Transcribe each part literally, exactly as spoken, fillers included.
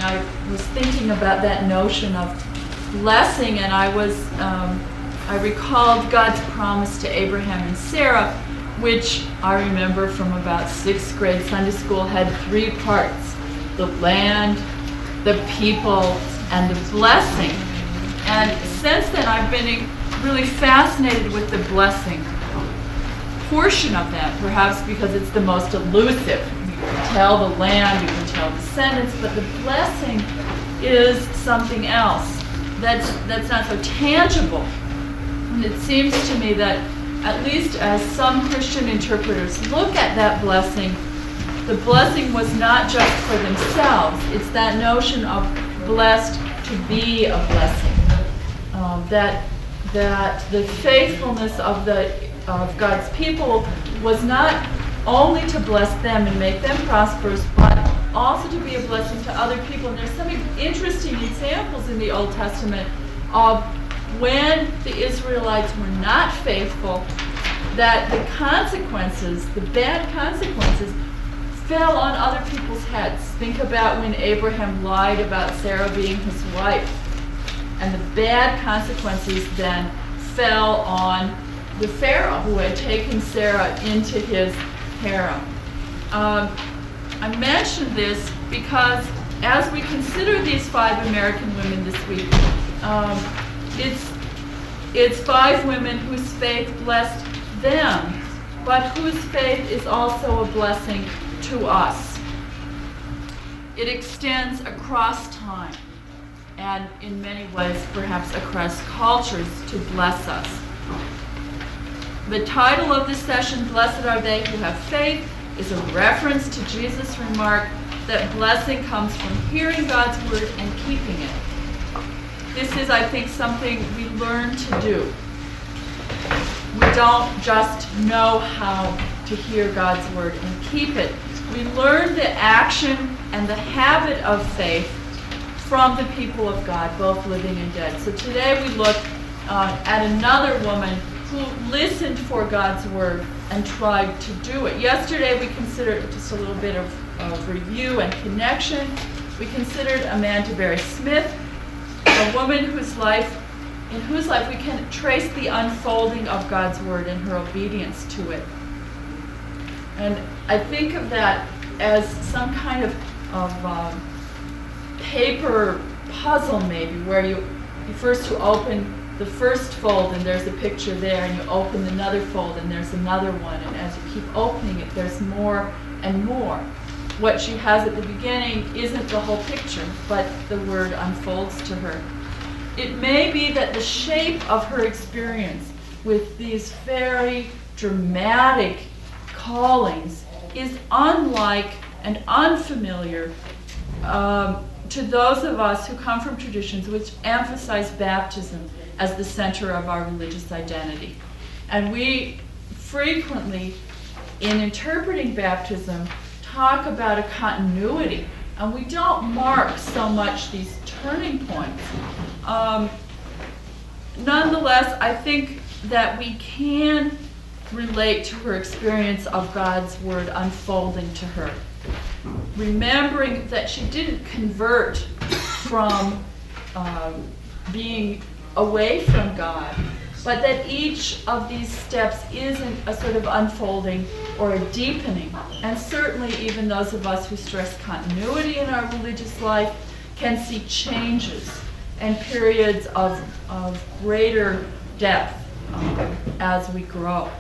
I was thinking about that notion of blessing, and I was, um, I recalled God's promise to Abraham and Sarah, which I remember from about sixth grade Sunday school had three parts: the land, the people, and the blessing. And since then, I've been really fascinated with the blessing portion of that, perhaps because it's the most elusive. You can tell the land, you can tell descendants, but the blessing is something else that's that's not so tangible. And it seems to me that, at least as some Christian interpreters look at that blessing, the blessing was not just for themselves. It's that notion of blessed to be a blessing. Um, that that the faithfulness of the of God's people was not only to bless them and make them prosperous, but also to be a blessing to other people. And there's some interesting examples in the Old Testament of when the Israelites were not faithful, that the consequences, the bad consequences, fell on other people's heads. Think about when Abraham lied about Sarah being his wife, and the bad consequences then fell on the Pharaoh who had taken Sarah into his harem. Um, I mention this because as we consider these five American women this week, um, it's it's five women whose faith blessed them, but whose faith is also a blessing to us. It extends across time and in many ways perhaps across cultures to bless us. The title of this session, Blessed Are They Who Have Faith, is a reference to Jesus' remark that blessing comes from hearing God's word and keeping it. This is, I think, something we learn to do. We don't just know how to hear God's word and keep it. We learn the action and the habit of faith from the people of God, both living and dead. So today we look uh, at another woman who listened for God's word and tried to do it. Yesterday we considered just a little bit of, of review and connection. We considered Amanda Berry Smith, a woman whose life, in whose life we can trace the unfolding of God's word and her obedience to it. And I think of that as some kind of, of um, paper puzzle maybe, where you, you first you open the first fold and there's a picture there, and you open another fold and there's another one, and as you keep opening it there's more and more. What she has at the beginning isn't the whole picture, but the word unfolds to her. It may be that the shape of her experience with these very dramatic callings is unlike and unfamiliar um, to those of us who come from traditions which emphasize baptism as the center of our religious identity. And we frequently, in interpreting baptism, talk about a continuity, and we don't mark so much these turning points. Um, nonetheless, I think that we can relate to her experience of God's word unfolding to her, remembering that she didn't convert from um, being away from God, but that each of these steps isn't a sort of unfolding or a deepening. And certainly even those of us who stress continuity in our religious life can see changes and periods of, of greater depth um, as we grow.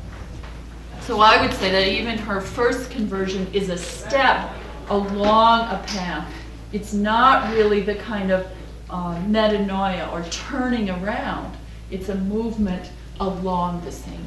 So I would say that even her first conversion is a step along a path. It's not really the kind of uh, metanoia or turning around. It's a movement along the same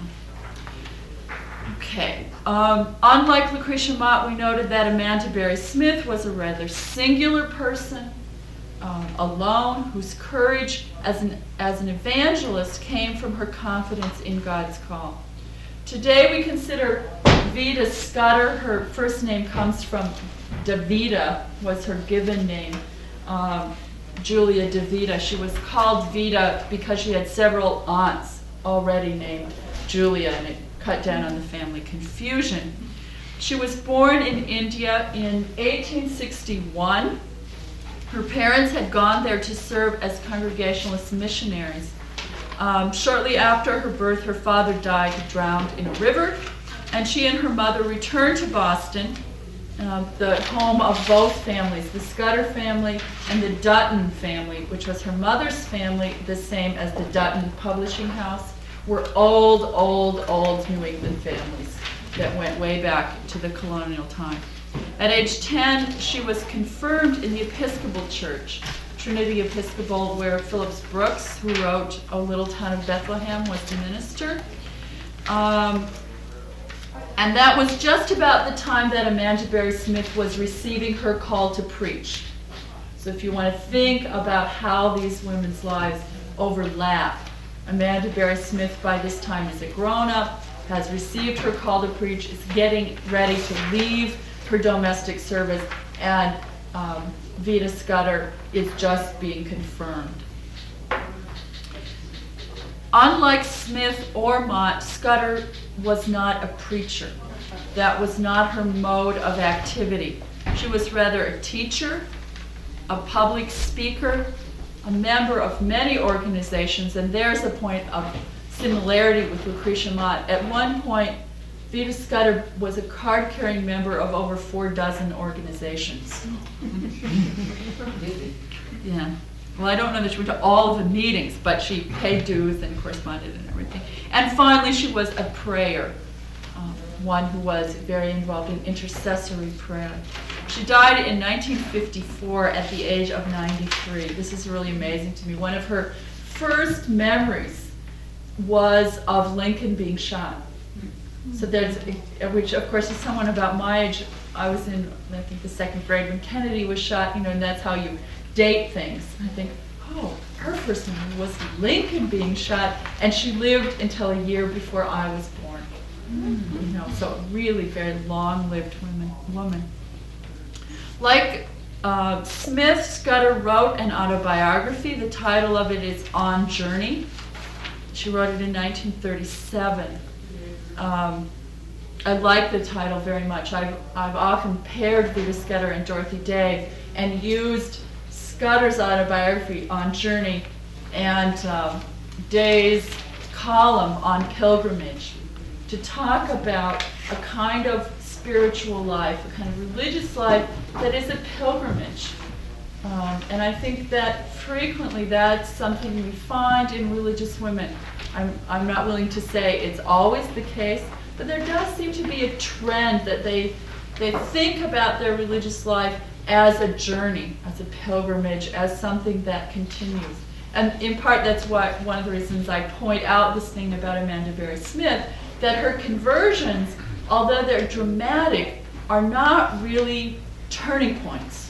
path. Okay. Um, unlike Lucretia Mott, we noted that Amanda Berry Smith was a rather singular person, um, alone, whose courage as an, as an evangelist came from her confidence in God's call. Today we consider Vida Scudder. Her first name comes from Davida, was her given name. Um, Julia DeVita. She was called Vida because she had several aunts already named Julia, and it cut down on the family confusion. She was born in India in eighteen sixty-one. Her parents had gone there to serve as Congregationalist missionaries. Um, shortly after her birth, her father died drowned in a river, and she and her mother returned to Boston, uh, the home of both families, the Scudder family and the Dutton family, which was her mother's family, the same as the Dutton Publishing House, were old, old, old New England families that went way back to the colonial time. At age ten, she was confirmed in the Episcopal Church, Trinity Episcopal, where Phillips Brooks, who wrote O Little Town of Bethlehem, was the minister. Um, and that was just about the time that Amanda Berry Smith was receiving her call to preach. So if you want to think about how these women's lives overlap, Amanda Berry Smith by this time is a grown-up, has received her call to preach, is getting ready to leave her domestic service, and um, Vida Scudder is just being confirmed. Unlike Smith or Mott, Scudder was not a preacher. That was not her mode of activity. She was rather a teacher, a public speaker, a member of many organizations, and there's a point of similarity with Lucretia Mott. At one point, Vida Scudder was a card-carrying member of over four dozen organizations. Yeah. Well, I don't know that she went to all of the meetings, but she paid dues and corresponded and everything. And finally, she was a prayer, um, one who was very involved in intercessory prayer. She died in nineteen fifty-four at the age of ninety-three. This is really amazing to me. One of her first memories was of Lincoln being shot. So there's, which of course is someone about my age. I was in, I think, the second grade when Kennedy was shot, you know, and that's how you date things. I think, oh, her first memory was Lincoln being shot, and she lived until a year before I was born. Mm-hmm. You know, so really very long-lived woman. woman. Like uh, Smith, Scudder wrote an autobiography. The title of it is On Journey. She wrote it in nineteen thirty-seven. Um, I like the title very much. I've, I've often paired Vida Scudder and Dorothy Day and used Scudder's autobiography On Journey and um, Day's column on pilgrimage to talk about a kind of spiritual life, a kind of religious life that is a pilgrimage. Um, and I think that frequently that's something we find in religious women. I'm, I'm not willing to say it's always the case, but there does seem to be a trend that they, they think about their religious life as a journey, as a pilgrimage, as something that continues. And in part, that's why one of the reasons I point out this thing about Amanda Berry Smith, that her conversions, although they're dramatic, are not really turning points.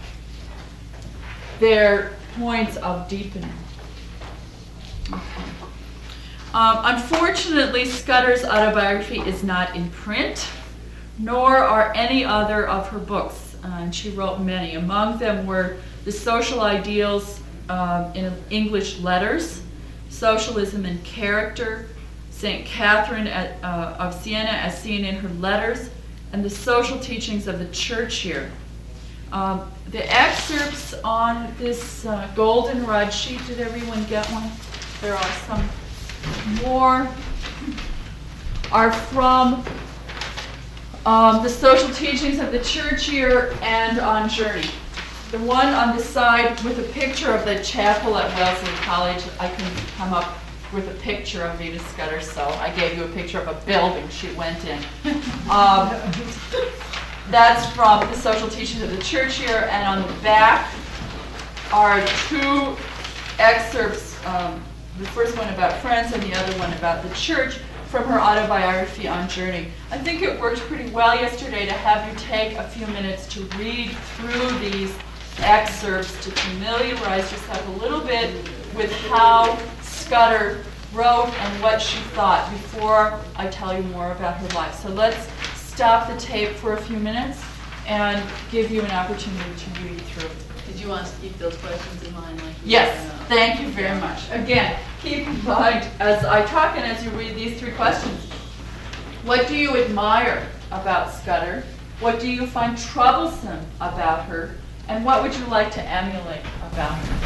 They're points of deepening. Okay. Um, unfortunately, Scudder's autobiography is not in print, nor are any other of her books, uh, and she wrote many. Among them were The Social Ideals uh, in English Letters, Socialism and Character, Saint Catherine at, uh, of Siena as seen in her letters, and The Social Teachings of the Church Here. Um, the excerpts on this uh, goldenrod sheet, did everyone get one? There are some more, are from um, The Social Teachings of the Church Here and On Journey. The one on the side with a picture of the chapel at Wellesley College, I couldn't come up with a picture of Vida Scudder, so I gave you a picture of a building she went in. Um, that's from The Social Teachings of the Church Here, and on the back are two excerpts, um, the first one about friends and the other one about the church, from her autobiography On Journey. I think it worked pretty well yesterday to have you take a few minutes to read through these excerpts to familiarize yourself a little bit with how Scudder wrote and what she thought before I tell you more about her life. So let's stop the tape for a few minutes and give you an opportunity to read through. Did you want us to keep those questions in mind? Like Yes, thank you very much. Again, keep in mind as I talk and as you read these three questions, what do you admire about Scudder? What do you find troublesome about her? And what would you like to emulate about her?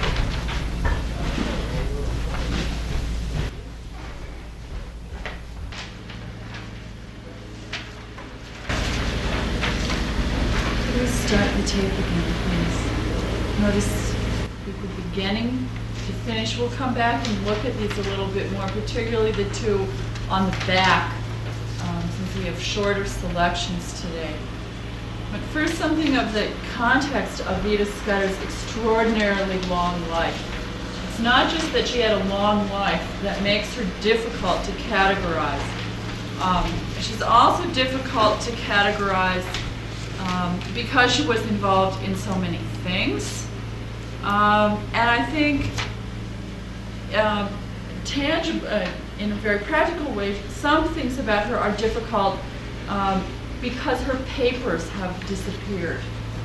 Please start the tape again, please. Notice the beginning to finish. We'll come back and look at these a little bit more, particularly the two on the back, um, since we have shorter selections today. But first, something of the context of Vida Scudder's extraordinarily long life. It's not just that she had a long life that makes her difficult to categorize. Um, she's also difficult to categorize um, because she was involved in so many things. Um, and I think um, tangible, uh, in a very practical way, some things about her are difficult um, because her papers have disappeared.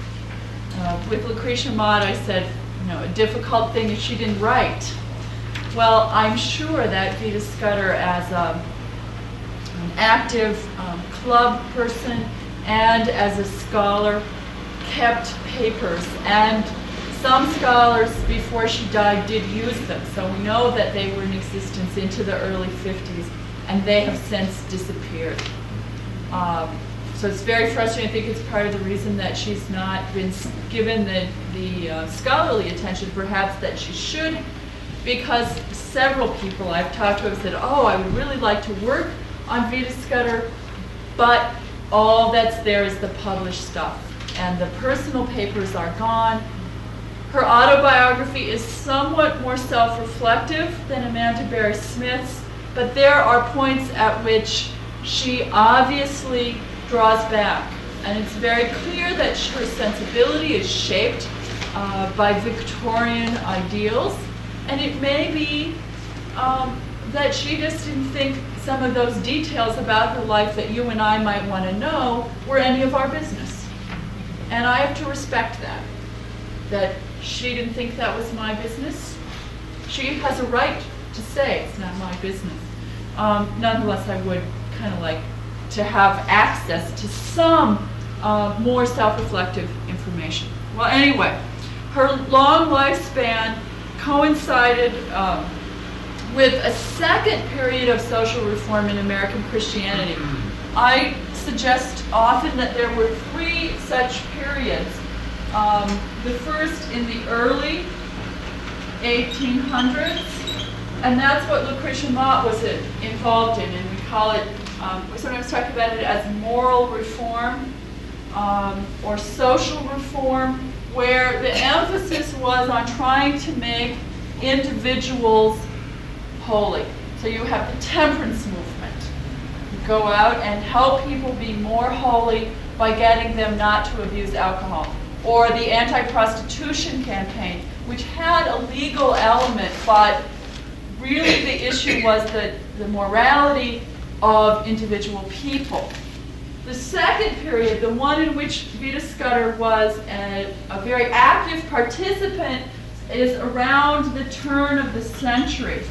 Uh, with Lucretia Mott, I said, you know, a difficult thing is she didn't write. Well, I'm sure that Vida Scudder, as a, an active um, club person and as a scholar, kept papers. And some scholars, before she died, did use them. So we know that they were in existence into the early fifties, and they have since disappeared. Um, So it's very frustrating. I think it's part of the reason that she's not been given the, the uh, scholarly attention perhaps that she should, because several people I've talked to have said, oh, I would really like to work on Vida Scudder, but all that's there is the published stuff, and the personal papers are gone. Her autobiography is somewhat more self-reflective than Amanda Berry Smith's, but there are points at which she obviously draws back, and it's very clear that her sensibility is shaped uh, by Victorian ideals, and it may be um, that she just didn't think some of those details about her life that you and I might want to know were any of our business. And I have to respect that, that she didn't think that was my business. She has a right to say it's not my business. Um, nonetheless, I would kind of like to have access to some uh, more self-reflective information. Well, anyway, her long lifespan coincided um, with a second period of social reform in American Christianity. I suggest often that there were three such periods. Um, the first in the early eighteen hundreds, and that's what Lucretia Mott was involved in, and we call it Um, we sometimes talk about it as moral reform um, or social reform, where the emphasis was on trying to make individuals holy. So you have the temperance movement. You go out and help people be more holy by getting them not to abuse alcohol. Or the anti-prostitution campaign, which had a legal element, but really the issue was the, the morality of individual people. The second period, the one in which Vida Scudder was a, a very active participant, is around the turn of the century.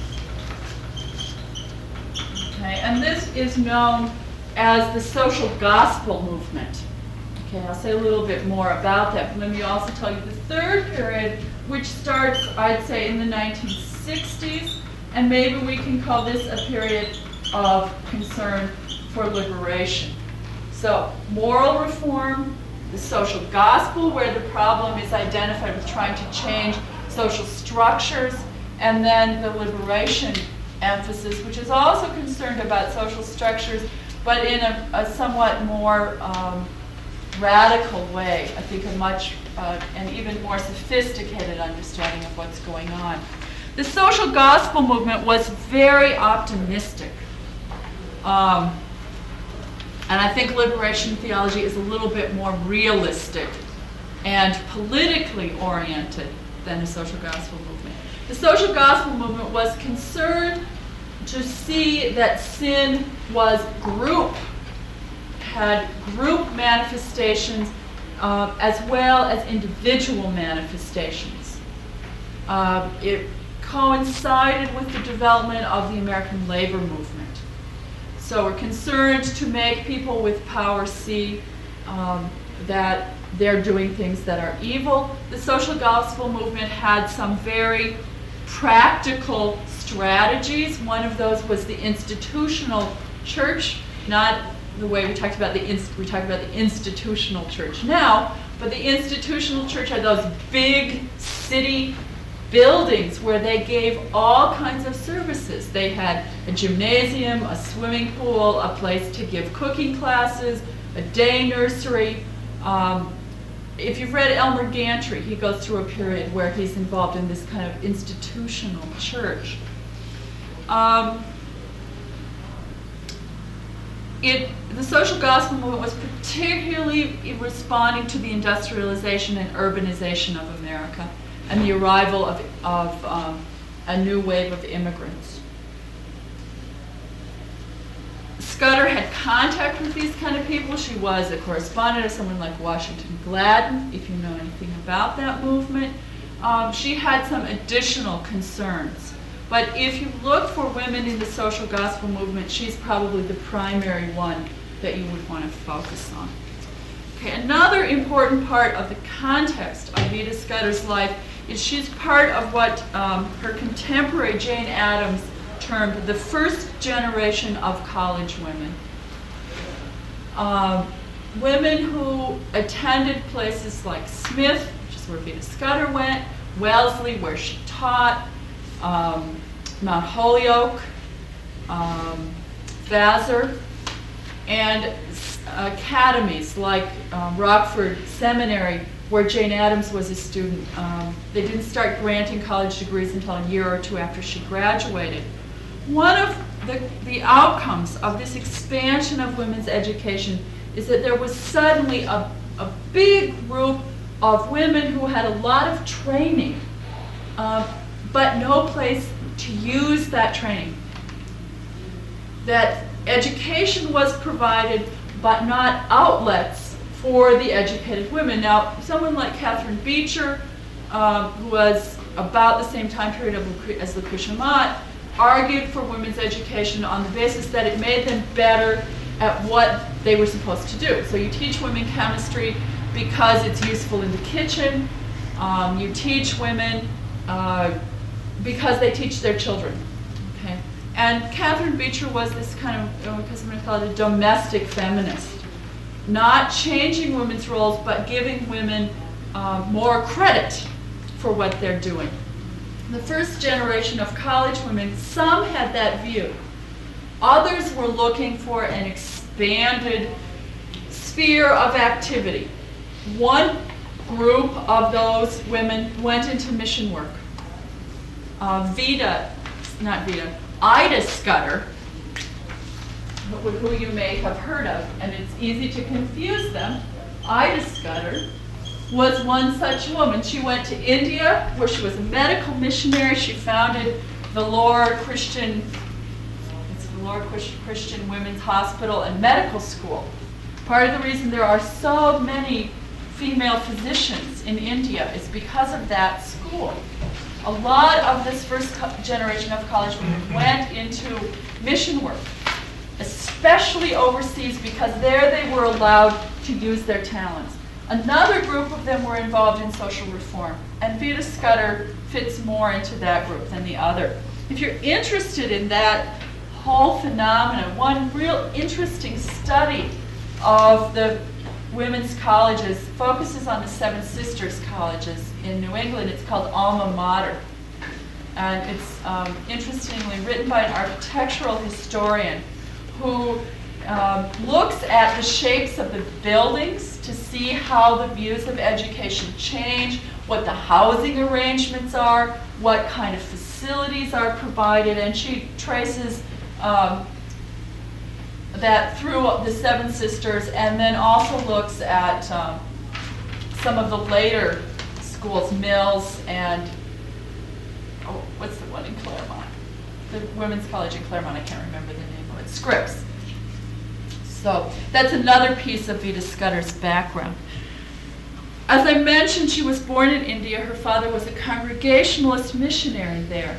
Okay, and this is known as the social gospel movement. Okay, I'll say a little bit more about that, but let me also tell you the third period, which starts, I'd say, in the nineteen sixties, and maybe we can call this a period of concern for liberation. So, moral reform, the social gospel, where the problem is identified with trying to change social structures, and then the liberation emphasis, which is also concerned about social structures, but in a, a somewhat more um, radical way. I think a much, uh, an even more sophisticated understanding of what's going on. The social gospel movement was very optimistic. Um, and I think liberation theology is a little bit more realistic and politically oriented than the social gospel movement. The social gospel movement was concerned to see that sin was group, had group manifestations uh, as well as individual manifestations. Uh, it coincided with the development of the American labor movement. So we're concerned to make people with power see um, that they're doing things that are evil. The social gospel movement had some very practical strategies. One of those was the institutional church, not the way we talked about the inst- we talked about the institutional church now, but the institutional church are those big city buildings where they gave all kinds of services. They had a gymnasium, a swimming pool, a place to give cooking classes, a day nursery. Um, if you've read Elmer Gantry, he goes through a period where he's involved in this kind of institutional church. Um, it, the social gospel movement was particularly responding to the industrialization and urbanization of America and the arrival of, of um, a new wave of immigrants. Scudder had contact with these kind of people. She was a correspondent of someone like Washington Gladden, if you know anything about that movement. Um, she had some additional concerns. But if you look for women in the social gospel movement, she's probably the primary one that you would want to focus on. Okay, another important part of the context of Vida Scudder's life is she's part of what um, her contemporary Jane Addams termed the first generation of college women. Um, women who attended places like Smith, which is where Vida Scudder went, Wellesley, where she taught, um, Mount Holyoke, um, Vassar, and academies like um, Rockford Seminary, where Jane Addams was a student. Um, they didn't start granting college degrees until a year or two after she graduated. One of the, the outcomes of this expansion of women's education is that there was suddenly a, a big group of women who had a lot of training, uh, but no place to use that training. That education was provided, but not outlets for the educated women. Now, someone like Catherine Beecher, um, who was about the same time period of Lucre- as Lucretia Mott, argued for women's education on the basis that it made them better at what they were supposed to do. So you teach women chemistry because it's useful in the kitchen. Um, you teach women uh, because they teach their children. Okay? And Catherine Beecher was this kind of, you know, because I'm going to call it a domestic feminist. Not changing women's roles, but giving women uh, more credit for what they're doing. The first generation of college women, some had that view. Others were looking for an expanded sphere of activity. One group of those women went into mission work. Uh, Vida, not Vida, Ida Scudder, who, who you may have heard of, and it's easy to confuse them. Ida Scudder was one such woman. She went to India, where she was a medical missionary. She founded Vellore Christian, it's Vellore Christian Women's Hospital and Medical School. Part of the reason there are so many female physicians in India is because of that school. A lot of this first generation of college women went into mission work, especially overseas, because there they were allowed to use their talents. Another group of them were involved in social reform, and Vida Scudder fits more into that group than the other. If you're interested in that whole phenomenon, one real interesting study of the women's colleges focuses on the Seven Sisters colleges in New England. It's called Alma Mater. And it's um, interestingly written by an architectural historian who um, looks at the shapes of the buildings to see how the views of education change, what the housing arrangements are, what kind of facilities are provided, and she traces um, that through the Seven Sisters, and then also looks at um, some of the later schools, Mills and, oh, what's the one in Claremont? The Women's College in Claremont, I can't remember the name of it, Scripps. So that's another piece of Vida Scudder's background. As I mentioned, she was born in India. Her father was a Congregationalist missionary there.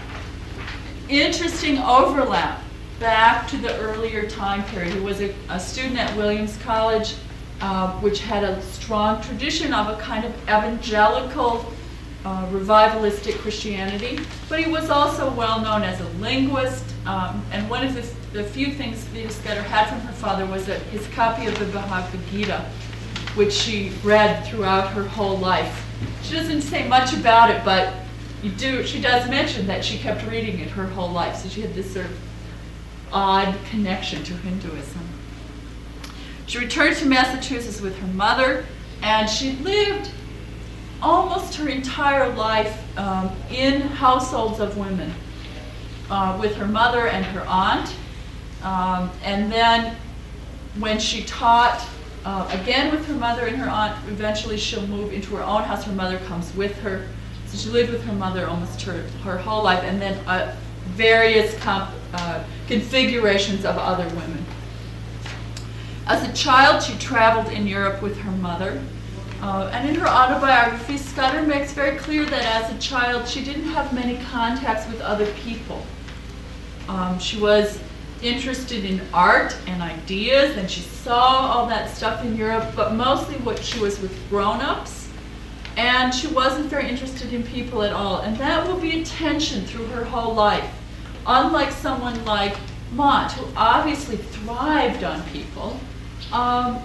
Interesting overlap back to the earlier time period. He was a, a student at Williams College uh, which had a strong tradition of a kind of evangelical, uh, revivalistic Christianity. But he was also well known as a linguist, um, and one of the, the few things Vita Scudder had from her father was that his copy of the Bhagavad Gita, which she read throughout her whole life. She doesn't say much about it, but you do. She does mention that she kept reading it her whole life, so she had this sort of odd connection to Hinduism. She returned to Massachusetts with her mother, and she lived almost her entire life um, in households of women, uh, with her mother and her aunt. Um, and then when she taught, uh, again with her mother and her aunt, eventually she'll move into her own house. Her mother comes with her. So she lived with her mother almost her, her whole life, and then uh, various comp, uh, configurations of other women. As a child, she traveled in Europe with her mother. Uh, and in her autobiography, Scudder makes very clear that as a child, she didn't have many contacts with other people. Um, she was interested in art and ideas, and she saw all that stuff in Europe, but mostly what she was with grown-ups, and she wasn't very interested in people at all. And that will be a tension through her whole life. Unlike someone like Mott, who obviously thrived on people, um,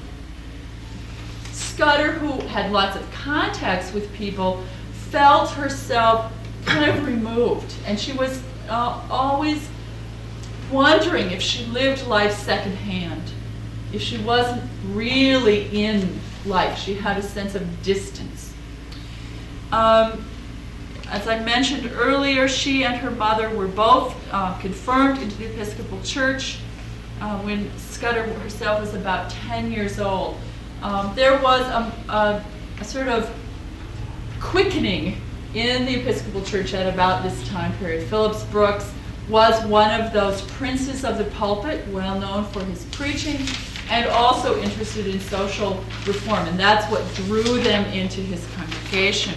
Scudder, who had lots of contacts with people, felt herself kind of removed, and she was uh, always wondering if she lived life secondhand, if she wasn't really in life. She had a sense of distance. Um, as I mentioned earlier, she and her mother were both uh, confirmed into the Episcopal Church uh, when Scudder herself was about ten years old. Um, there was a, a, a sort of quickening in the Episcopal Church at about this time period. Phillips Brooks was one of those princes of the pulpit, well known for his preaching, and also interested in social reform, and that's what drew them into his congregation.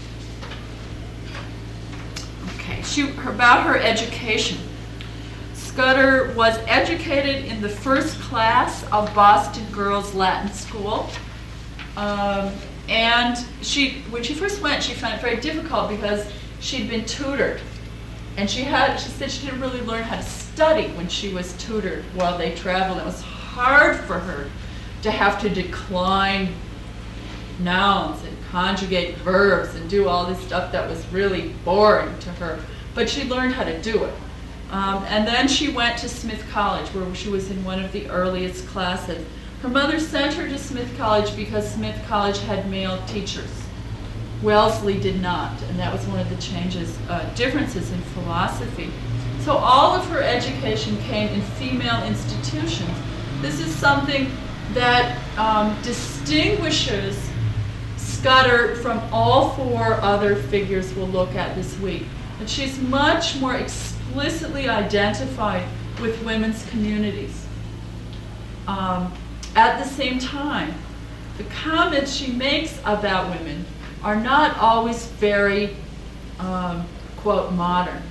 Okay, she, her, about her education. Scudder was educated in the first class of Boston Girls Latin School. Um, and she, when she first went, she found it very difficult because she'd been tutored. And she had, she said she didn't really learn how to study when she was tutored while they traveled. It was hard for her to have to decline nouns and conjugate verbs and do all this stuff that was really boring to her. But she learned how to do it. Um, and then she went to Smith College, where she was in one of the earliest classes. Her mother sent her to Smith College because Smith College had male teachers. Wellesley did not, and that was one of the changes, uh, differences in philosophy. So all of her education came in female institutions. This is something that um, distinguishes Scudder from all four other figures we'll look at this week. That she's much more explicitly identified with women's communities. Um, at the same time, the comments she makes about women are not always very, um, quote, modern.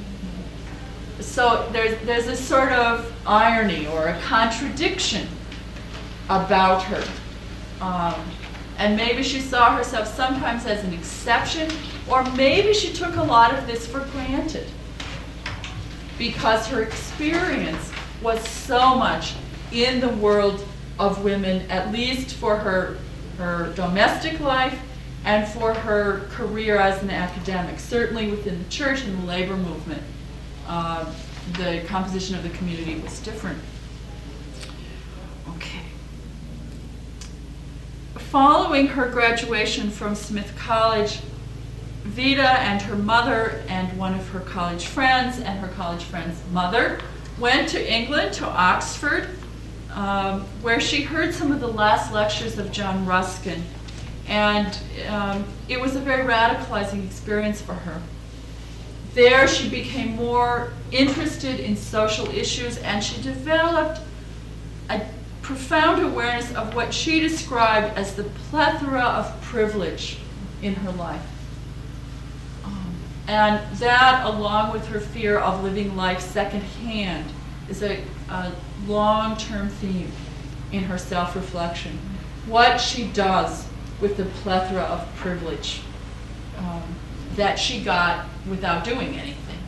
So there's, there's a sort of irony or a contradiction about her. Um, and maybe she saw herself sometimes as an exception, or maybe she took a lot of this for granted because her experience was so much in the world of women, at least for her, her domestic life and for her career as an academic. Certainly within the church and the labor movement, uh, the composition of the community was different. Okay. Following her graduation from Smith College, Vita and her mother and one of her college friends and her college friend's mother went to England, to Oxford, um, where she heard some of the last lectures of John Ruskin. And um, it was a very radicalizing experience for her. There she became more interested in social issues, and she developed a profound awareness of what she described as the plethora of privilege in her life. Um, and that, along with her fear of living life secondhand, is a, a long-term theme in her self-reflection what she does with the plethora of privilege um, that she got without doing anything.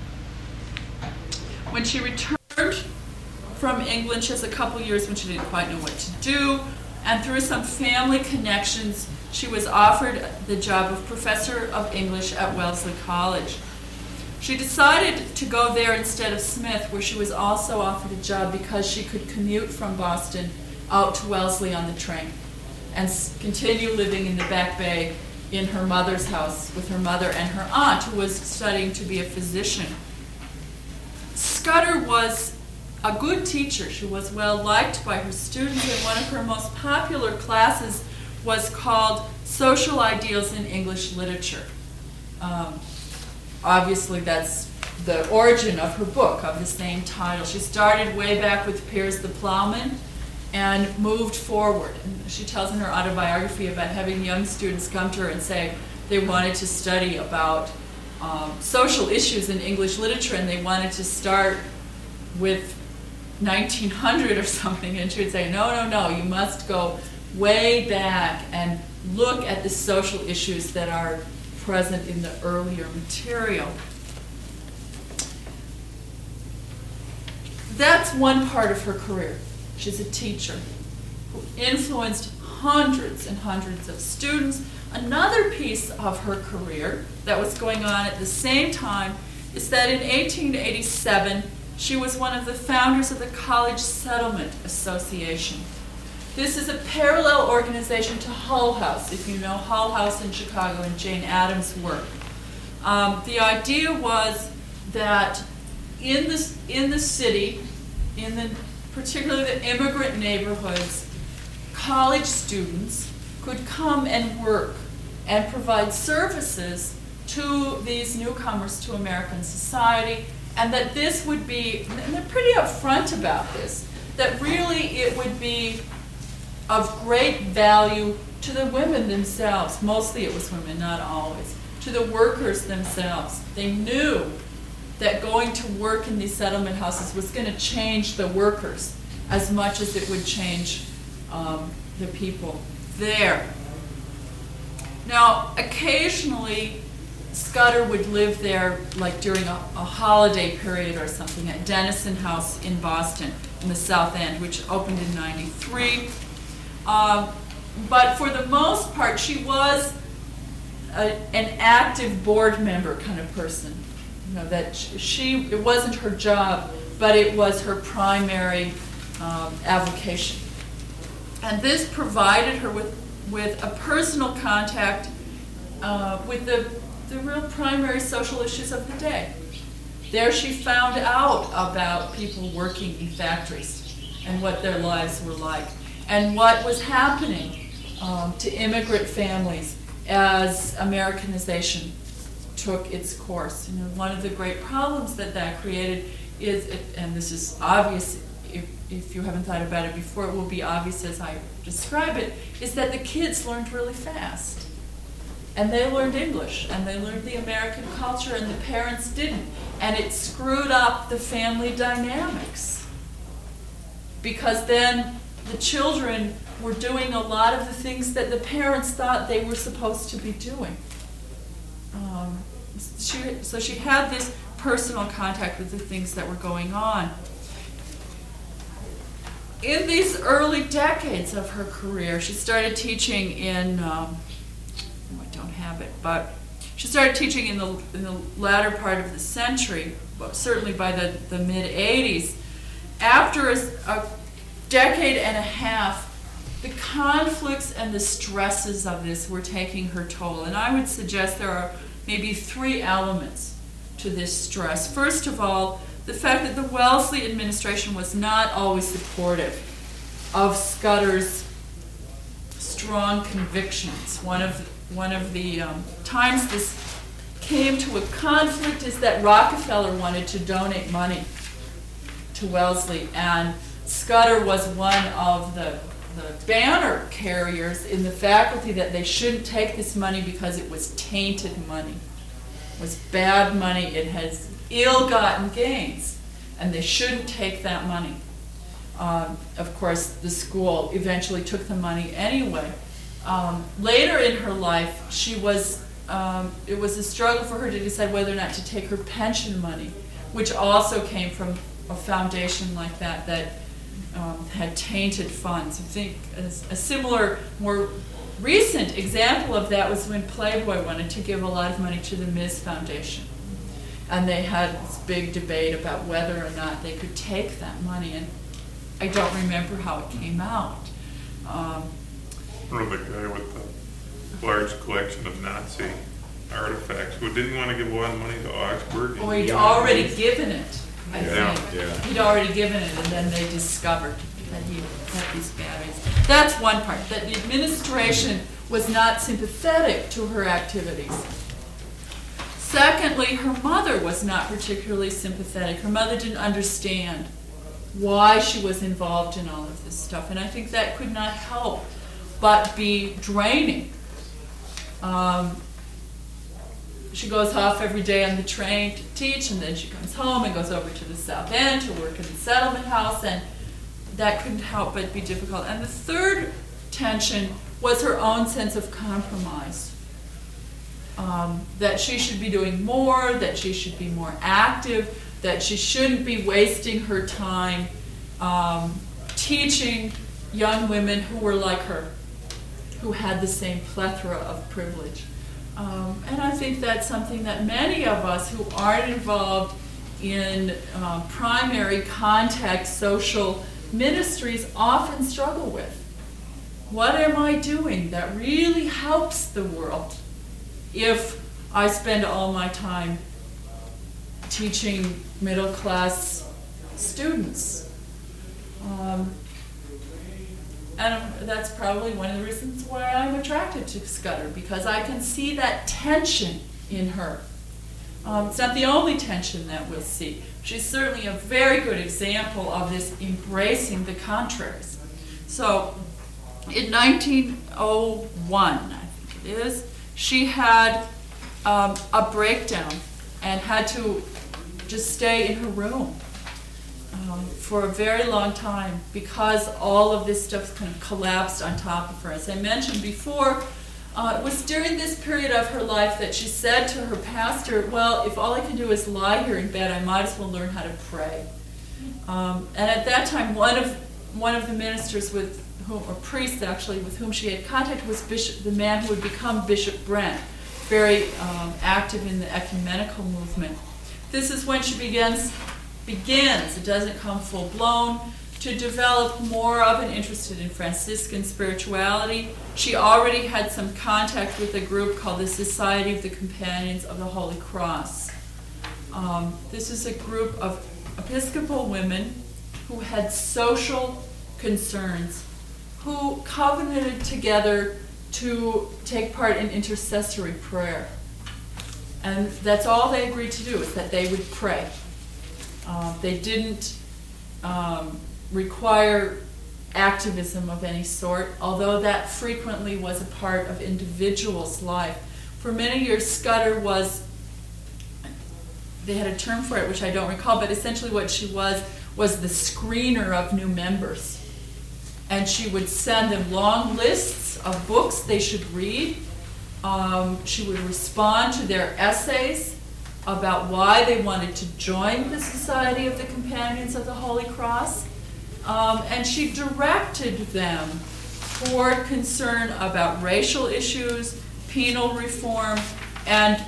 When she returned from England, she has a couple years when she didn't quite know what to do, and through some family connections, she was offered the job of professor of English at Wellesley College. She decided to go there instead of Smith, where she was also offered a job because she could commute from Boston out to Wellesley on the train and s- continue living in the Back Bay in her mother's house with her mother and her aunt, who was studying to be a physician. Scudder was a good teacher. She was well liked by her students, and one of her most popular classes was called Social Ideals in English Literature. Um, obviously, that's the origin of her book of the same title. She started way back with Piers the Plowman and moved forward. And she tells in her autobiography about having young students come to her and say they wanted to study about um, social issues in English literature, and they wanted to start with nineteen hundred or something, and she would say, no, no, no, you must go way back and look at the social issues that are present in the earlier material. That's one part of her career. She's a teacher who influenced hundreds and hundreds of students. Another piece of her career that was going on at the same time is that in eighteen eighty-seven, she was one of the founders of the College Settlement Association. This is a parallel organization to Hull House, if you know Hull House in Chicago and Jane Addams' work. Um, the idea was that in the, in the city, in the particularly the immigrant neighborhoods, college students could come and work and provide services to these newcomers to American society, and that this would be, and they're pretty upfront about this, that really it would be of great value to the women themselves. Mostly it was women, not always. To the workers themselves. They knew that going to work in these settlement houses was going to change the workers as much as it would change um, the people there. Now, occasionally, Scudder would live there, like during a, a holiday period or something, at Dennison House in Boston, in the South End, which opened in ninety-three. Um, but for the most part, she was a, an active board member kind of person. You know, that she, it wasn't her job, but it was her primary um, avocation. And this provided her with, with a personal contact uh, with the, the real primary social issues of the day. There she found out about people working in factories and what their lives were like, and what was happening um, to immigrant families as Americanization took its course. You know, one of the great problems that that created is, and this is obvious if, if you haven't thought about it before, it will be obvious as I describe it, is that the kids learned really fast. And they learned English, and they learned the American culture, and the parents didn't. And it screwed up the family dynamics. Because then the children were doing a lot of the things that the parents thought they were supposed to be doing. Um, she, so she had this personal contact with the things that were going on. In these early decades of her career, she started teaching in, um, oh, I don't have it, but she started teaching in the, in the latter part of the century, but certainly by the, the mid-eighties. After a, a decade and a half, the conflicts and the stresses of this were taking her toll. And I would suggest there are maybe three elements to this stress. First of all, the fact that the Wellesley administration was not always supportive of Scudder's strong convictions. One of, one of the um, times this came to a conflict is that Rockefeller wanted to donate money to Wellesley, and Scudder was one of the, the banner carriers in the faculty that they shouldn't take this money because it was tainted money. It was bad money. It has ill-gotten gains, and they shouldn't take that money. Um, of course, the school eventually took the money anyway. Um, later in her life, she was, um, it was a struggle for her to decide whether or not to take her pension money, which also came from a foundation like that that um, had tainted funds. I think a, a similar, more recent example of that was when Playboy wanted to give a lot of money to the Miz Foundation. And they had this big debate about whether or not they could take that money, and I don't remember how it came out. Um, Or the guy with the large collection of Nazi artifacts, who didn't want to give a lot of money to Augsburg. or he'd already given it, I Yeah, think. yeah. He'd already given it, and then they discovered that he had these batteries. That's one part, that the administration was not sympathetic to her activities. Secondly, her mother was not particularly sympathetic. Her mother didn't understand why she was involved in all of this stuff, and I think that could not help but be draining. Um, she goes off every day on the train to teach, and then she comes home and goes over to the South End to work in the settlement house, and that couldn't help but be difficult. And the third tension was her own sense of compromise. Um, that she should be doing more, that she should be more active, that she shouldn't be wasting her time um, teaching young women who were like her, who had the same plethora of privilege. Um, and I think that's something that many of us who aren't involved in uh, primary contact social ministries often struggle with. What am I doing that really helps the world if I spend all my time teaching middle-class students? Um, and that's probably one of the reasons why I'm attracted to Scudder, because I can see that tension in her. Um, it's not the only tension that we'll see. She's certainly a very good example of this embracing the contraries. So in nineteen oh one, I think it is, she had um, a breakdown and had to just stay in her room um, for a very long time because all of this stuff kind of collapsed on top of her. As I mentioned before, uh, it was during this period of her life that she said to her pastor, well, if all I can do is lie here in bed, I might as well learn how to pray. Um, and at that time, one of one of the ministers with whom, or priest actually, with whom she had contact was Bishop, the man who would become Bishop Brent, very um, active in the ecumenical movement. This is when she begins, begins, it doesn't come full blown, to develop more of an interest in Franciscan spirituality. She already had some contact with a group called the Society of the Companions of the Holy Cross. Um, this is a group of Episcopal women who had social concerns, who covenanted together to take part in intercessory prayer. And that's all they agreed to do, is that they would pray. Uh, they didn't um, require activism of any sort, although that frequently was a part of individuals' life. For many years, Scudder was, they had a term for it which I don't recall, but essentially what she was was the screener of new members. And she would send them long lists of books they should read. Um, she would respond to their essays about why they wanted to join the Society of the Companions of the Holy Cross. Um, and she directed them toward concern about racial issues, penal reform, and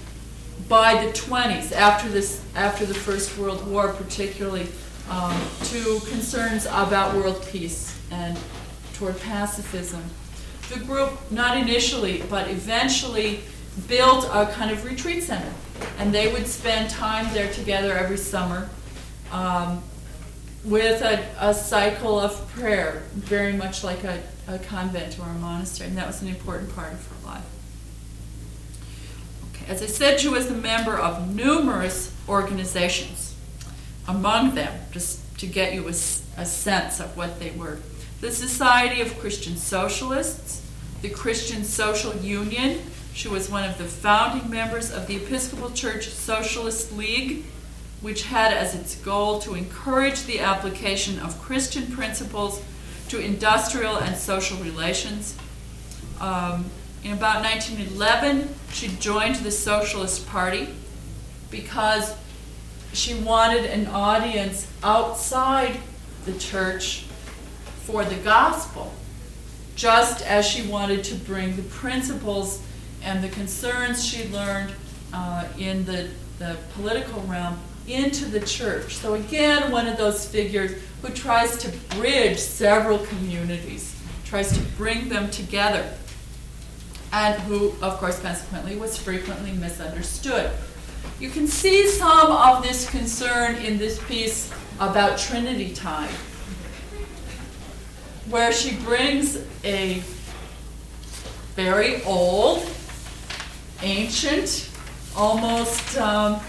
by the twenties, after this, after the First World War particularly, um, to concerns about world peace and toward pacifism. The group, not initially, but eventually built a kind of retreat center. And they would spend time there together every summer um, with a, a cycle of prayer, very much like a, a convent or a monastery. And that was an important part of her life. Okay. As I said, she was a member of numerous organizations. Among them, just to get you a, a sense of what they were, the Society of Christian Socialists, the Christian Social Union. She was one of the founding members of the Episcopal Church Socialist League, which had as its goal to encourage the application of Christian principles to industrial and social relations. Um, in about nineteen eleven, she joined the Socialist Party because she wanted an audience outside the church for the gospel, just as she wanted to bring the principles and the concerns she learned uh, in the, the political realm into the church. So again, one of those figures who tries to bridge several communities, tries to bring them together, and who, of course, consequently, was frequently misunderstood. You can see some of this concern in this piece about Trinity Tide, where she brings a very old, ancient, almost um,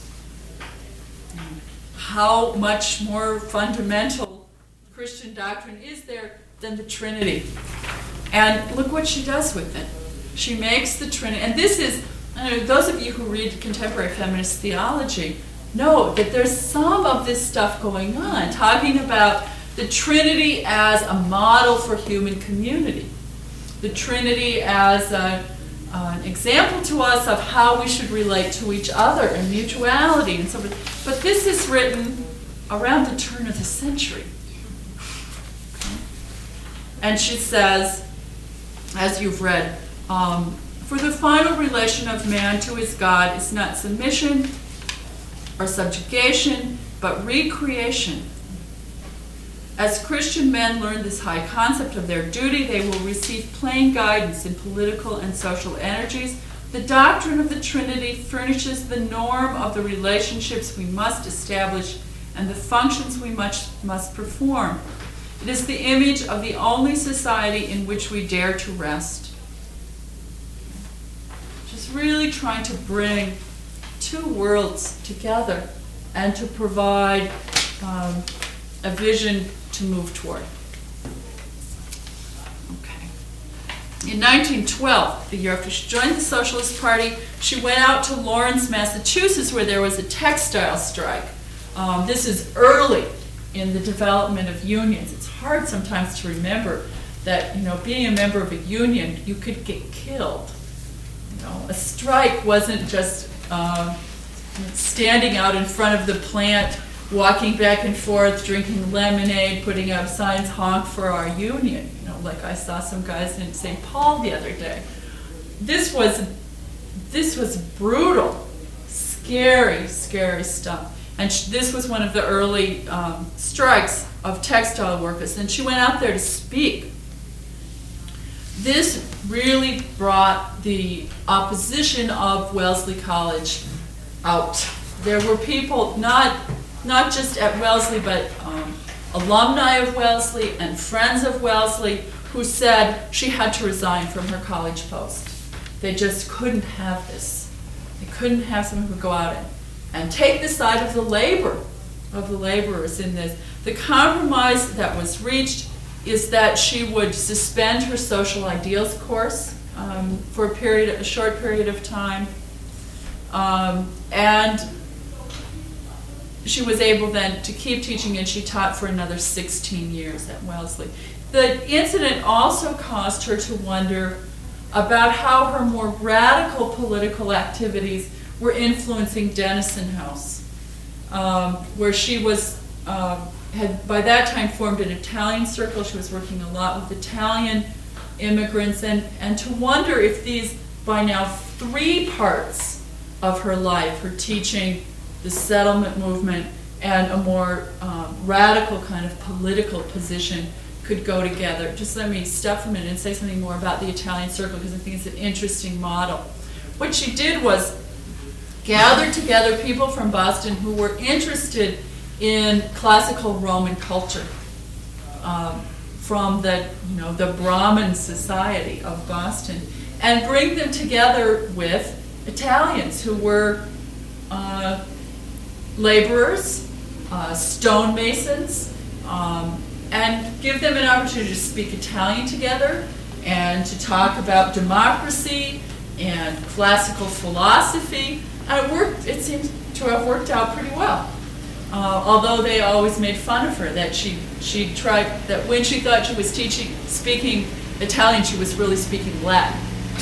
how much more fundamental Christian doctrine is there than the Trinity. And look what she does with it. She makes the Trinity, and this is, I don't know, those of you who read contemporary feminist theology know that there's some of this stuff going on, talking about the Trinity as a model for human community, the Trinity as a, uh, an example to us of how we should relate to each other and mutuality and so forth. But this is written around the turn of the century. Okay? And she says, as you've read, um, for the final relation of man to his God is not submission or subjugation, but recreation. As Christian men learn this high concept of their duty, they will receive plain guidance in political and social energies. The doctrine of the Trinity furnishes the norm of the relationships we must establish and the functions we must, must perform. It is the image of the only society in which we dare to rest. Just really trying to bring two worlds together and to provide um, a vision to move toward. Okay. In nineteen twelve, the year after she joined the Socialist Party, she went out to Lawrence, Massachusetts, where there was a textile strike. Um, this is early in the development of unions. It's hard sometimes to remember that, you know, being a member of a union, you could get killed. You know, a strike wasn't just uh, standing out in front of the plant, walking back and forth, drinking lemonade, putting up signs, honk for our union. You know, like I saw some guys in Saint Paul the other day. This was, this was brutal, scary, scary stuff. And sh- this was one of the early um, strikes of textile workers. And she went out there to speak. This really brought the opposition of Wellesley College out. There were people, not not just at Wellesley, but um, alumni of Wellesley and friends of Wellesley, who said she had to resign from her college post. They just couldn't have this. They couldn't have someone who would go out and, and take the side of the labor, of the laborers in this. The compromise that was reached is that she would suspend her social ideals course um, for a period, a short period of time, um, and she was able then to keep teaching, and she taught for another sixteen years at Wellesley. The incident also caused her to wonder about how her more radical political activities were influencing Denison House, um, where she was uh, had by that time formed an Italian circle. She was working a lot with Italian immigrants, and, and to wonder if these, by now, three parts of her life, her teaching, the settlement movement, and a more um, radical kind of political position could go together. Just let me stop for a minute and say something more about the Italian circle, because I think it's an interesting model. What she did was gather together people from Boston who were interested in classical Roman culture, um, from the, you know, the Brahmin society of Boston, and bring them together with Italians who were uh, laborers, uh, stonemasons, um, and give them an opportunity to speak Italian together and to talk about democracy and classical philosophy. And it worked, it seems, to have worked out pretty well. Uh, although they always made fun of her that she she tried that when she thought she was teaching speaking Italian, she was really speaking Latin.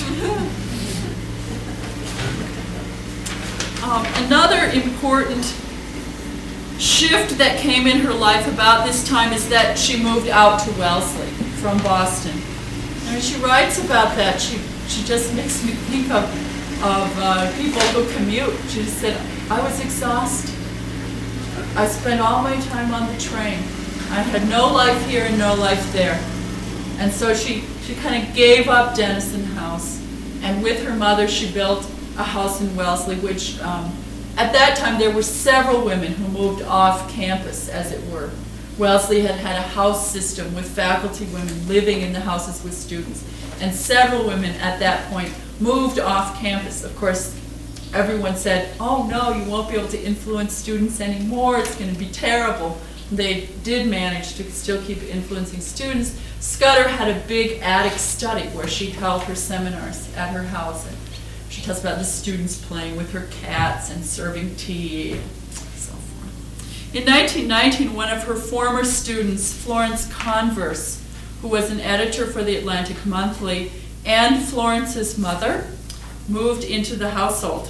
um, another important shift that came in her life about this time is that she moved out to Wellesley from Boston. And when she writes about that, she she just makes me think of of uh, people who commute. She just said, I was exhausted. I spent all my time on the train. I had no life here and no life there. And so she, she kind of gave up Denison House. And with her mother, she built a house in Wellesley, which um, at that time there were several women who moved off campus, as it were. Wellesley had had a house system with faculty women living in the houses with students. And several women at that point moved off campus. Of course, everyone said, oh no, you won't be able to influence students anymore, it's going to be terrible. They did manage to still keep influencing students. Scudder had a big attic study where she held her seminars at her house. And she tells about the students playing with her cats and serving tea and so forth. In nineteen nineteen, one of her former students, Florence Converse, who was an editor for the Atlantic Monthly, and Florence's mother, moved into the household.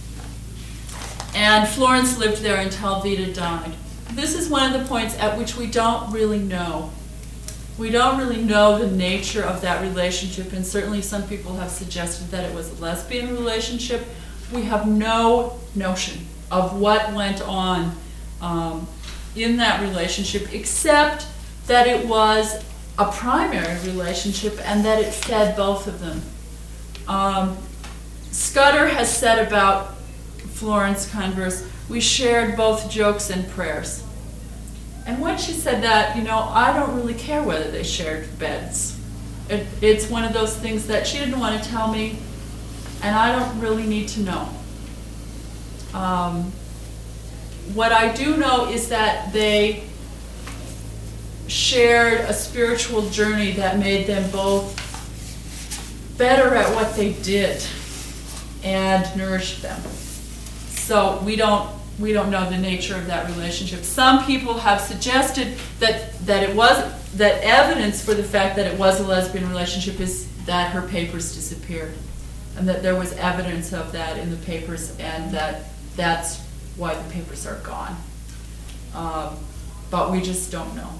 And Florence lived there until Vida died. This is one of the points at which we don't really know. We don't really know the nature of that relationship, and certainly some people have suggested that it was a lesbian relationship. We have no notion of what went on um, in that relationship, except that it was a primary relationship and that it fed both of them. Um, Scudder has said about Florence Converse, we shared both jokes and prayers. And when she said that, you know, I don't really care whether they shared beds. It, it's one of those things that she didn't want to tell me, and I don't really need to know. Um, what I do know is that they shared a spiritual journey that made them both better at what they did and nourished them. So we don't we don't know the nature of that relationship. Some people have suggested that that it was that evidence for the fact that it was a lesbian relationship is that her papers disappeared, and that there was evidence of that in the papers, and that that's why the papers are gone. Um, but we just don't know.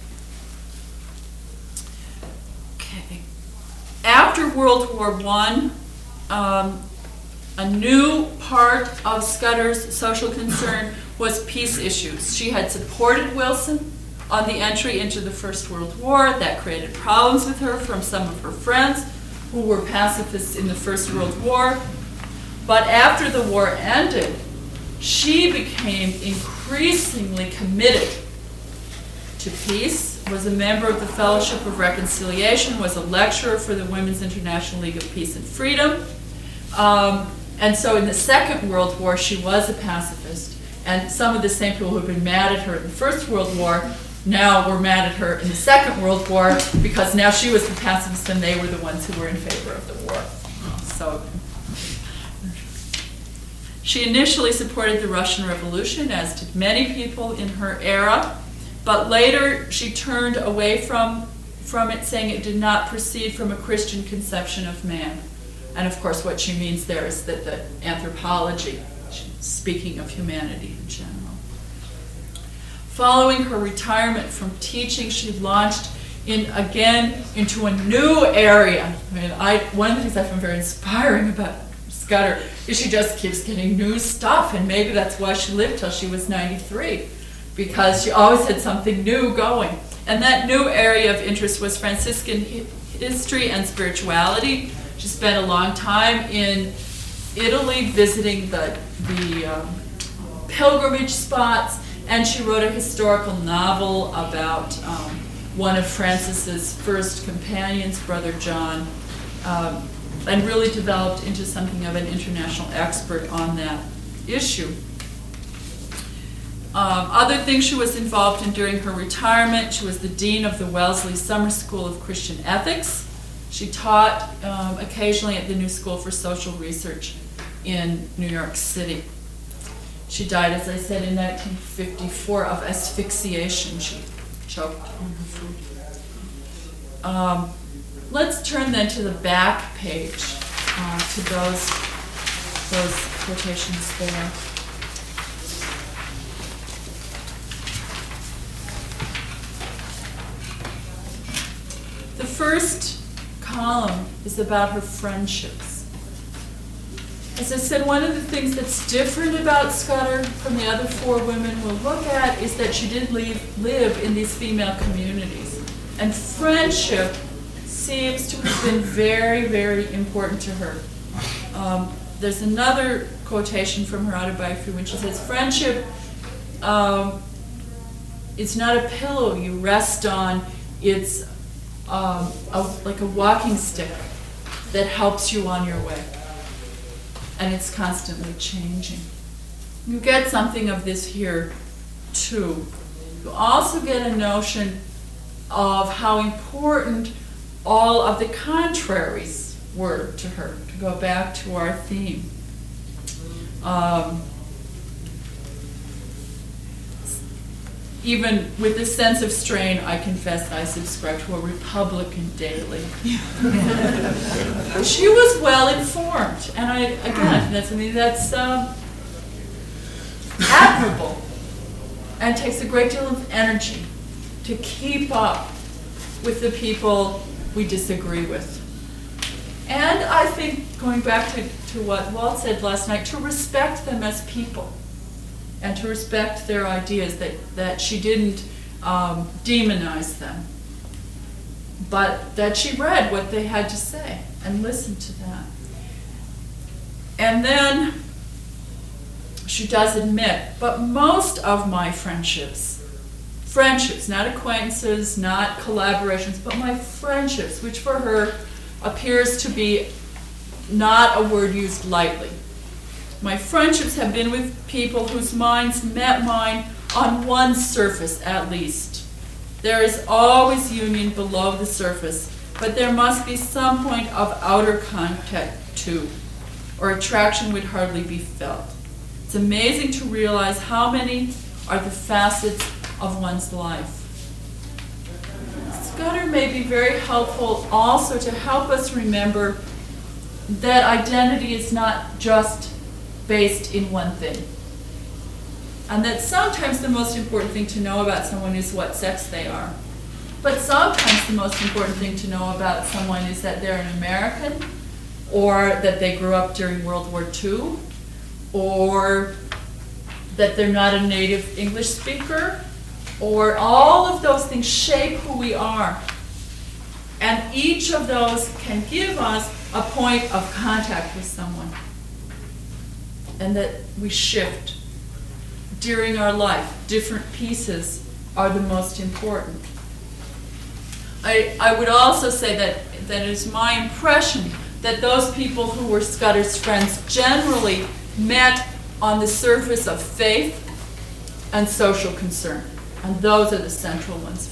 Okay. After World War One, um, a new part of Scudder's social concern was peace issues. She had supported Wilson on the entry into the First World War. That created problems with her from some of her friends who were pacifists in the First World War. But after the war ended, she became increasingly committed to peace, was a member of the Fellowship of Reconciliation, was a lecturer for the Women's International League of Peace and Freedom. Um, and so in the Second World War, she was a pacifist. And some of the same people who had been mad at her in the First World War now were mad at her in the Second World War because now she was the pacifist and they were the ones who were in favor of the war. So she initially supported the Russian Revolution, as did many people in her era, but later she turned away from, from it, saying it did not proceed from a Christian conception of man. And of course what she means there is that the anthropology, speaking of humanity in general. Following her retirement from teaching, she launched in again into a new area. I mean, I, one of the things I find very inspiring about Scudder is she just keeps getting new stuff, and maybe that's why she lived till she was ninety-three, because she always had something new going. And that new area of interest was Franciscan history and spirituality. She spent a long time in Italy visiting the, the um, pilgrimage spots, and she wrote a historical novel about um, one of Francis's first companions, Brother John, um, and really developed into something of an international expert on that issue. Um, other things she was involved in during her retirement: she was the dean of the Wellesley Summer School of Christian Ethics. She taught um, occasionally at the New School for Social Research in New York City. She died, as I said, in nineteen fifty-four of asphyxiation. She choked on her food. Um, let's turn then to the back page, uh, to those, those quotations there. The first column is about her friendships. As I said, one of the things that's different about Scudder from the other four women we'll look at is that she did leave, live in these female communities. And friendship seems to have been very, very important to her. Um, there's another quotation from her autobiography when she says, friendship um, is not a pillow you rest on, it's um, a, like a walking stick that helps you on your way. And it's constantly changing. You get something of this here, too. You also get a notion of how important all of the contraries were to her, to go back to our theme. Um, even with this sense of strain, I confess I subscribe to a Republican daily. She was well informed, and I again, that's I mean that's um, admirable, and takes a great deal of energy to keep up with the people we disagree with. And I think, going back to, to what Walt said last night, to respect them as people and to respect their ideas, that, that she didn't um, demonize them, but that she read what they had to say and listened to that. And then she does admit, but most of my friendships, friendships, not acquaintances, not collaborations, but my friendships, which for her appears to be not a word used lightly. My friendships have been with people whose minds met mine on one surface at least. There is always union below the surface, but there must be some point of outer contact too, or attraction would hardly be felt. It's amazing to realize how many are the facets of one's life. Scudder may be very helpful also to help us remember that identity is not just based in one thing. And that sometimes the most important thing to know about someone is what sex they are. But sometimes the most important thing to know about someone is that they're an American, or that they grew up during World War Two, or that they're not a native English speaker, or all of those things shape who we are. And each of those can give us a point of contact with someone. And that we shift during our life. Different pieces are the most important. I, I would also say that, that it is my impression that those people who were Scudder's friends generally met on the surface of faith and social concern. And those are the central ones.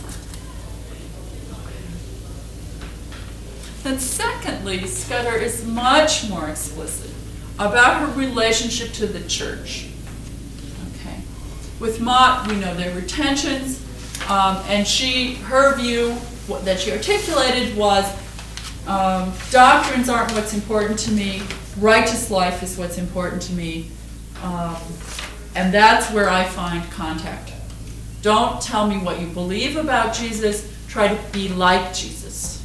Then secondly, Scudder is much more explicit about her relationship to the church. Okay. With Mott, we know there were tensions, um, and she, her view what, that she articulated was, um, doctrines aren't what's important to me, righteous life is what's important to me, um, and that's where I find contact. Don't tell me what you believe about Jesus, try to be like Jesus.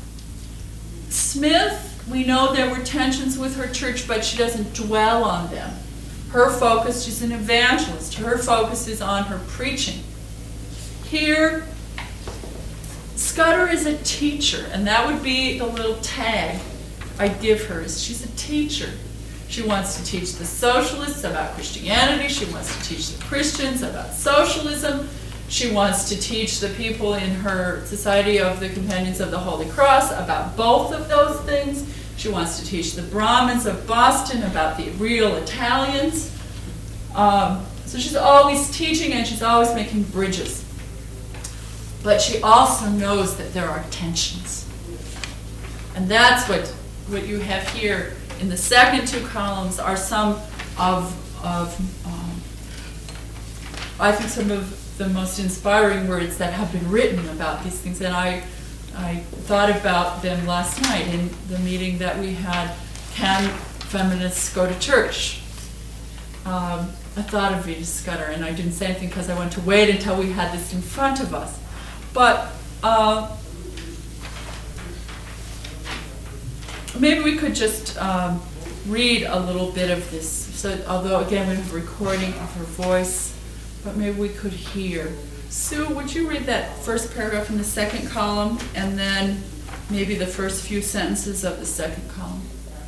Smith, we know there were tensions with her church, but she doesn't dwell on them. Her focus, she's an evangelist. Her focus is on her preaching. Here, Scudder is a teacher, and that would be the little tag I'd give her, is she's a teacher. She wants to teach the socialists about Christianity. She wants to teach the Christians about socialism. She wants to teach the people in her Society of the Companions of the Holy Cross about both of those things. She wants to teach the Brahmins of Boston about the real Italians. Um, so she's always teaching, and she's always making bridges. But she also knows that there are tensions. And that's what, what you have here in the second two columns are some of, of um, I think some of the most inspiring words that have been written about these things, and I, I thought about them last night in the meeting that we had, Can Feminists Go to Church? Um, I thought of Vida Scudder, and I didn't say anything because I wanted to wait until we had this in front of us. But uh, maybe we could just um, read a little bit of this. So, although again we have a recording of her voice, but maybe we could hear. Sue, would you read that first paragraph in the second column, and then maybe the first few sentences of the second column?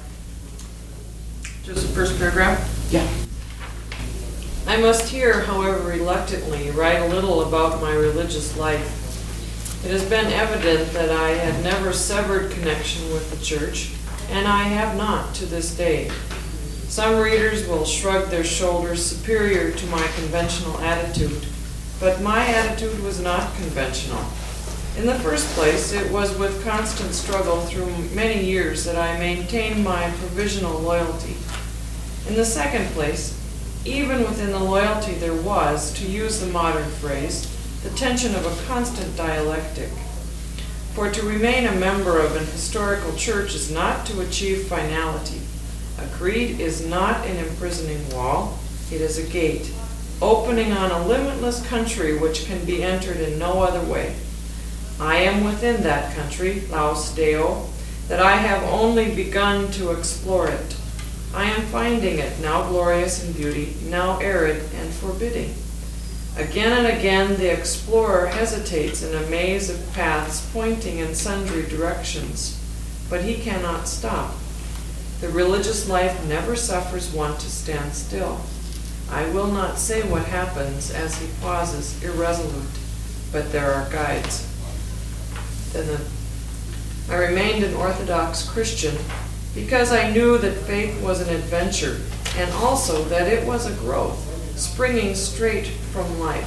Just the first paragraph? Yeah. I must here, however reluctantly, write a little about my religious life. It has been evident that I had never severed connection with the church, and I have not to this day. Some readers will shrug their shoulders superior to my conventional attitude, but my attitude was not conventional. In the first place, it was with constant struggle through many years that I maintained my provisional loyalty. In the second place, even within the loyalty there was, to use the modern phrase, the tension of a constant dialectic. For to remain a member of an historical church is not to achieve finality. A creed is not an imprisoning wall, it is a gate, opening on a limitless country which can be entered in no other way. I am within that country, Laus Deo, that I have only begun to explore it. I am finding it, now glorious in beauty, now arid and forbidding. Again and again the explorer hesitates in a maze of paths pointing in sundry directions, but he cannot stop. The religious life never suffers one to stand still. I will not say what happens as he pauses irresolute, but there are guides. Then the, I remained an Orthodox Christian because I knew that faith was an adventure, and also that it was a growth, springing straight from life.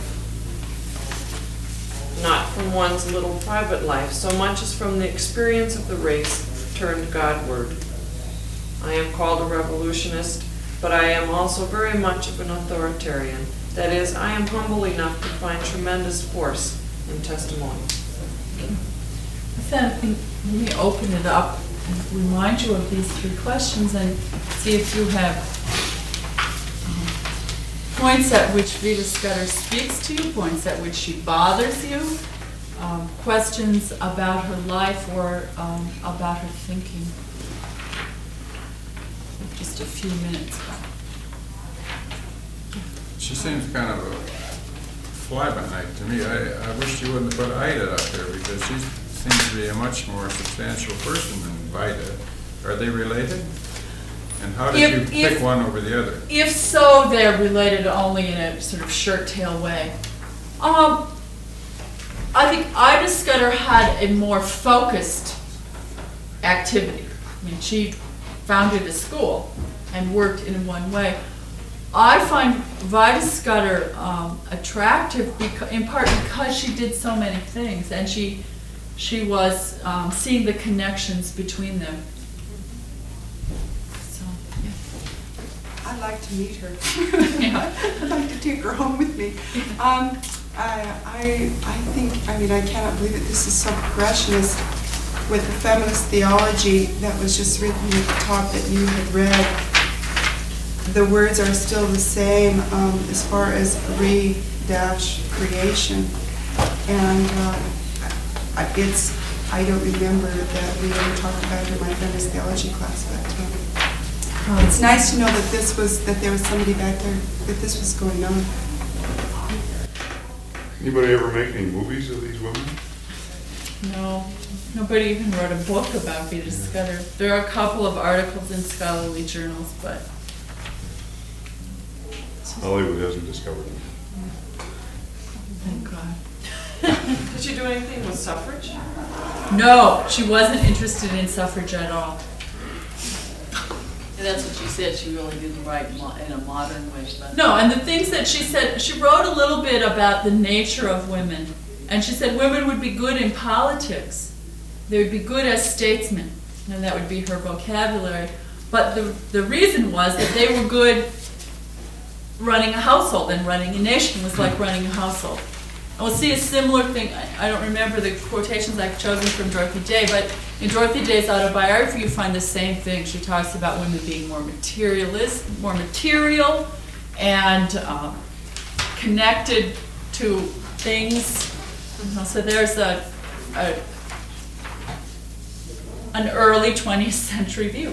Not from one's little private life, so much as from the experience of the race turned Godward. I am called a revolutionist, but I am also very much of an authoritarian. That is, I am humble enough to find tremendous force in testimony. Then let me open it up and remind you of these three questions and see if you have um, points at which Vida Scudder speaks to you, points at which she bothers you, um, questions about her life or um, about her thinking. Just a few minutes. She seems kind of a fly-by-night to me. I, I wish you wouldn't have put Ida up there because she seems to be a much more substantial person than Vida. Are they related? And how did If- you pick if- one over the other? If so, they're related only in a sort of shirt-tail way. Um, I think Ida Scudder had a more focused activity. I mean, she founded a school and worked in one way. I find Vida Scudder um, attractive beca- in part because she did so many things, and she she was um, seeing the connections between them. So, yeah. I'd like to meet her. Yeah. I'd like to take her home with me. Um, I, I, I think, I mean, I cannot believe that this is so progressionist with the feminist theology that was just written at the top that you had read. The words are still the same um, as far as re-creation. And uh, I- it's, I don't remember that we ever talked about it in my feminist theology class, but um, it's nice to know that this was, that there was somebody back there, that this was going on. Anybody ever make any movies of these women? No, nobody even wrote a book about Vida Scudder. There are a couple of articles in scholarly journals, but Hollywood hasn't discovered them. thank God. Did you do anything with suffrage? No, she wasn't interested in suffrage at all. And that's what she said, she really didn't write mo- in a modern way, but. No, and the things that she said, she wrote a little bit about the nature of women. And she said women would be good in politics. They would be good as statesmen. And that would be her vocabulary. But the, the reason was that they were good running a household, and running a nation was like running a household. And we'll see a similar thing. I, I don't remember the quotations I've chosen from Dorothy Day, but in Dorothy Day's autobiography, you find the same thing. She talks about women being more materialist, more material, and um, connected to things. You know, so there's a, a an early twentieth century view.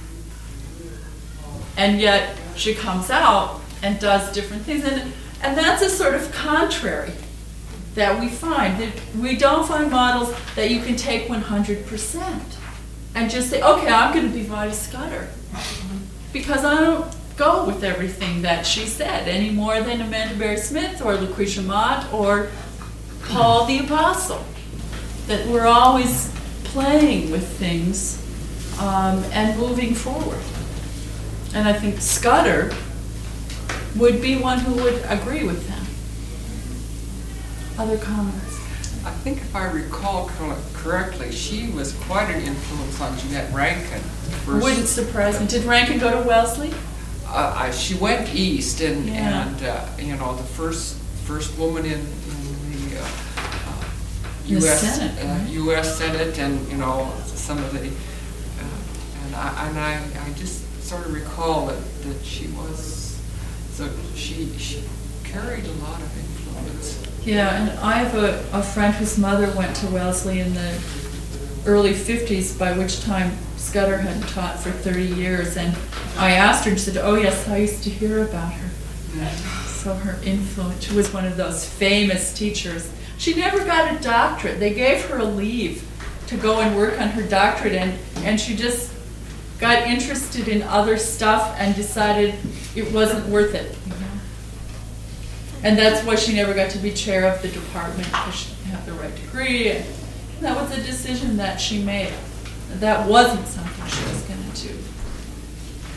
And yet she comes out and does different things. And, and that's a sort of contrary that we find. That we don't find models that you can take one hundred percent and just say, okay, I'm going to be Vida Scudder. Because I don't go with everything that she said any more than Amanda Berry Smith or Lucretia Mott or Paul the Apostle. That we're always playing with things um, and moving forward. And I think Scudder would be one who would agree with them. Other comments? I think if I recall cor- correctly, she was quite an influence on Jeanette Rankin. First, Wouldn't surprise me. Did Rankin go to Wellesley? Uh, I, she went east, and Yeah. and uh, you know, the first first woman in, in the uh, uh, The U S Senate, uh, right? U S Senate, and you know, some of the uh, and I and I, I just sort of recall that, that she was so she she carried a lot of influence. Yeah, and I have a, a friend whose mother went to Wellesley in the early fifties, by which time Scudder had taught for thirty years. And I asked her, and she said, oh yes, I used to hear about her. So her influence, she was one of those famous teachers. She never got a doctorate. They gave her a leave to go and work on her doctorate, and, and she just got interested in other stuff and decided it wasn't worth it. You know? And that's why she never got to be chair of the department, because she didn't have the right degree. And that was a decision that she made. That wasn't something she was going to